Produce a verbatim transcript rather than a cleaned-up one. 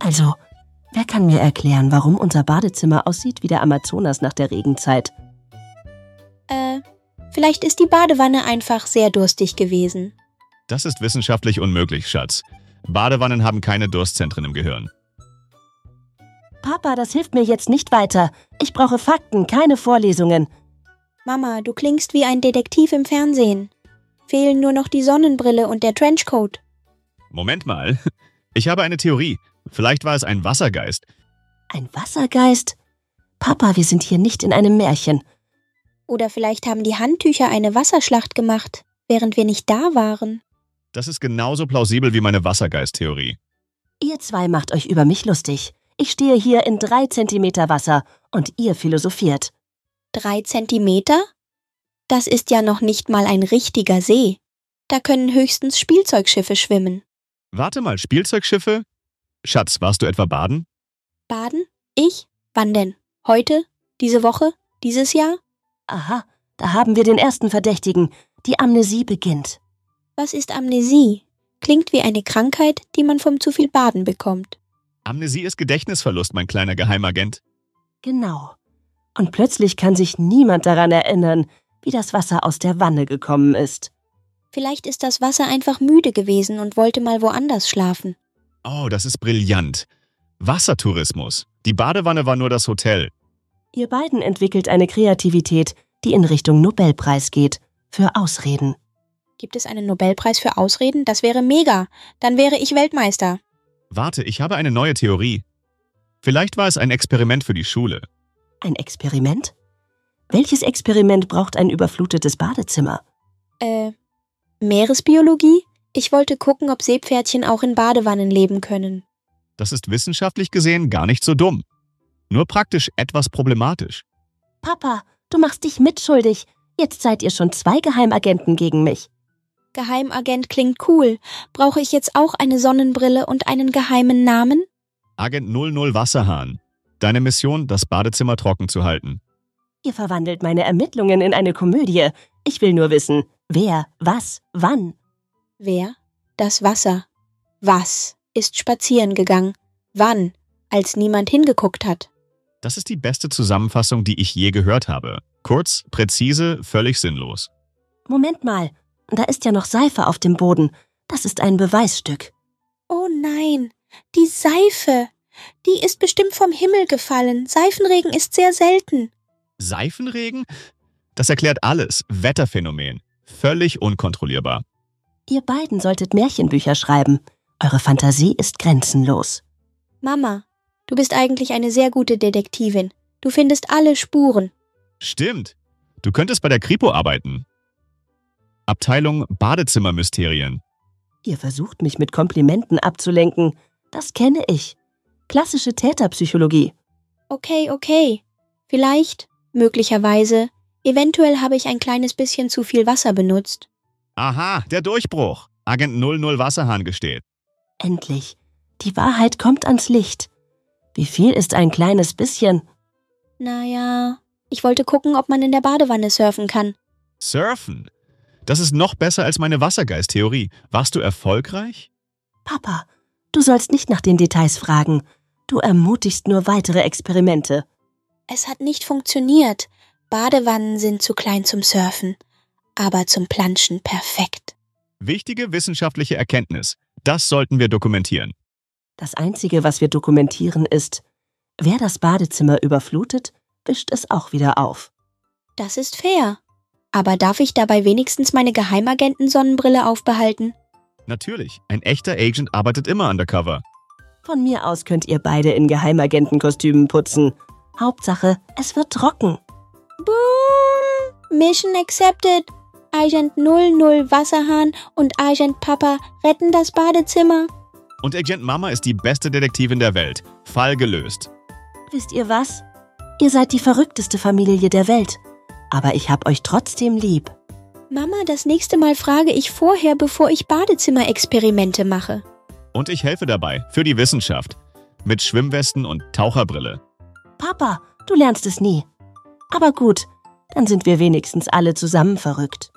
Also, wer kann mir erklären, warum unser Badezimmer aussieht wie der Amazonas nach der Regenzeit? Äh, vielleicht ist die Badewanne einfach sehr durstig gewesen. Das ist wissenschaftlich unmöglich, Schatz. Badewannen haben keine Durstzentren im Gehirn. Papa, das hilft mir jetzt nicht weiter. Ich brauche Fakten, keine Vorlesungen. Mama, du klingst wie ein Detektiv im Fernsehen. Fehlen nur noch die Sonnenbrille und der Trenchcoat. Moment mal. Ich habe eine Theorie. Vielleicht war es ein Wassergeist. Ein Wassergeist? Papa, wir sind hier nicht in einem Märchen. Oder vielleicht haben die Handtücher eine Wasserschlacht gemacht, während wir nicht da waren. Das ist genauso plausibel wie meine Wassergeist-Theorie. Ihr zwei macht euch über mich lustig. Ich stehe hier in drei Zentimeter Wasser und ihr philosophiert. Drei Zentimeter? Das ist ja noch nicht mal ein richtiger See. Da können höchstens Spielzeugschiffe schwimmen. Warte mal, Spielzeugschiffe? Schatz, warst du etwa baden? Baden? Ich? Wann denn? Heute? Diese Woche? Dieses Jahr? Aha, da haben wir den ersten Verdächtigen. Die Amnesie beginnt. Was ist Amnesie? Klingt wie eine Krankheit, die man vom zu viel Baden bekommt. Amnesie ist Gedächtnisverlust, mein kleiner Geheimagent. Genau. Und plötzlich kann sich niemand daran erinnern, wie das Wasser aus der Wanne gekommen ist. Vielleicht ist das Wasser einfach müde gewesen und wollte mal woanders schlafen. Oh, das ist brillant. Wassertourismus. Die Badewanne war nur das Hotel. Ihr beiden entwickelt eine Kreativität, die in Richtung Nobelpreis geht. Für Ausreden. Gibt es einen Nobelpreis für Ausreden? Das wäre mega. Dann wäre ich Weltmeister. Warte, ich habe eine neue Theorie. Vielleicht war es ein Experiment für die Schule. Ein Experiment? Welches Experiment braucht ein überflutetes Badezimmer? Äh, Meeresbiologie? Ich wollte gucken, ob Seepferdchen auch in Badewannen leben können. Das ist wissenschaftlich gesehen gar nicht so dumm. Nur praktisch etwas problematisch. Papa, du machst dich mitschuldig. Jetzt seid ihr schon zwei Geheimagenten gegen mich. Geheimagent klingt cool. Brauche ich jetzt auch eine Sonnenbrille und einen geheimen Namen? Agent null null Wasserhahn. Deine Mission, das Badezimmer trocken zu halten. Ihr verwandelt meine Ermittlungen in eine Komödie. Ich will nur wissen, wer, was, wann. Wer? Das Wasser. Was ist spazieren gegangen? Wann? Als niemand hingeguckt hat. Das ist die beste Zusammenfassung, die ich je gehört habe. Kurz, präzise, völlig sinnlos. Moment mal, da ist ja noch Seife auf dem Boden. Das ist ein Beweisstück. Oh nein, die Seife. Die ist bestimmt vom Himmel gefallen. Seifenregen ist sehr selten. Seifenregen? Das erklärt alles. Wetterphänomen. Völlig unkontrollierbar. Ihr beiden solltet Märchenbücher schreiben. Eure Fantasie ist grenzenlos. Mama, du bist eigentlich eine sehr gute Detektivin. Du findest alle Spuren. Stimmt. Du könntest bei der Kripo arbeiten. Abteilung Badezimmermysterien. Ihr versucht mich mit Komplimenten abzulenken. Das kenne ich. Klassische Täterpsychologie. Okay, okay. Vielleicht, möglicherweise, eventuell habe ich ein kleines bisschen zu viel Wasser benutzt. Aha, der Durchbruch. Agent null null Wasserhahn gesteht. Endlich. Die Wahrheit kommt ans Licht. Wie viel ist ein kleines bisschen? Naja, ich wollte gucken, ob man in der Badewanne surfen kann. Surfen? Das ist noch besser als meine Wassergeist-Theorie. Warst du erfolgreich? Papa, du sollst nicht nach den Details fragen. Du ermutigst nur weitere Experimente. Es hat nicht funktioniert. Badewannen sind zu klein zum Surfen, aber zum Planschen perfekt. Wichtige wissenschaftliche Erkenntnis. Das sollten wir dokumentieren. Das Einzige, was wir dokumentieren, ist, wer das Badezimmer überflutet, wischt es auch wieder auf. Das ist fair. Aber darf ich dabei wenigstens meine Geheimagenten-Sonnenbrille aufbehalten? Natürlich, ein echter Agent arbeitet immer undercover. Von mir aus könnt ihr beide in Geheimagentenkostümen putzen. Hauptsache, es wird trocken. Boom! Mission accepted. Agent null null Wasserhahn und Agent Papa retten das Badezimmer. Und Agent Mama ist die beste Detektivin der Welt. Fall gelöst. Wisst ihr was? Ihr seid die verrückteste Familie der Welt. Aber ich hab euch trotzdem lieb. Mama, das nächste Mal frage ich vorher, bevor ich Badezimmerexperimente mache. Und ich helfe dabei, für die Wissenschaft. Mit Schwimmwesten und Taucherbrille. Papa, du lernst es nie. Aber gut, dann sind wir wenigstens alle zusammen verrückt.